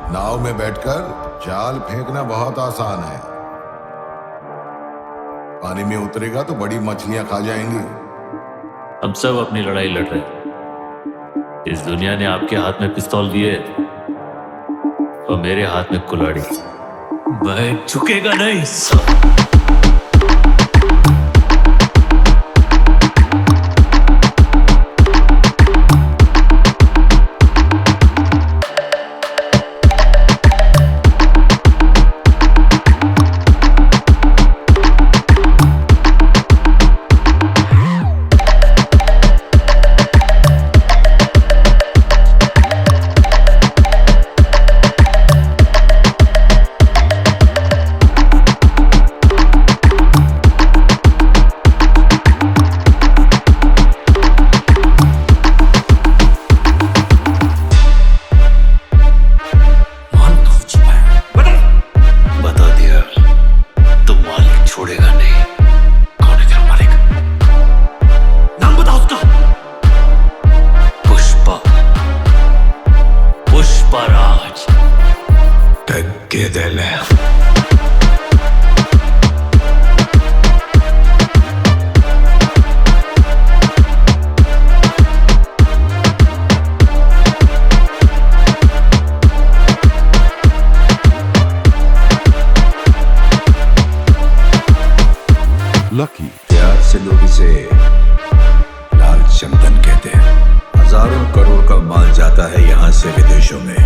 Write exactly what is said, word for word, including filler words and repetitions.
नाव में बैठकर जाल फेंकना बहुत आसान है। पानी में उतरेगा तो बड़ी मछलियां खा जाएंगी। हम सब अपनी लड़ाई लड़ रहे हैं। इस दुनिया ने आपके हाथ में पिस्तौल दिए और मेरे हाथ में कुल्हाड़ी। मैं झुकेगा नहीं। छोड़ेगा नहीं। कौन है तेरा मालिक? नाम बता उसका। पुष्पा पुष्पराज टक्के दे ले। लकी प्यार से लोग इसे लाल चंदन कहते हैं। हजारों करोड़ का माल जाता है यहाँ से विदेशों में।